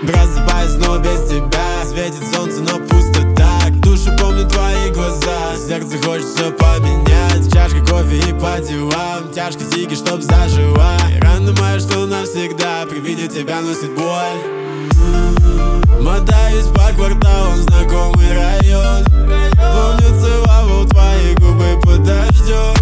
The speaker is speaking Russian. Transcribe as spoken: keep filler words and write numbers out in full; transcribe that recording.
Просыпаюсь, но без тебя. Светит солнце, но пусто так. Душу помню твои глаза. Сердце хочет все поменять. Чашка кофе и по делам. Тяжко сиги, чтоб зажила. И рано моя, что навсегда при виде тебя носит боль. Мотаюсь по кварталам, знакомый район. Помню, целовал твои губы под дождем.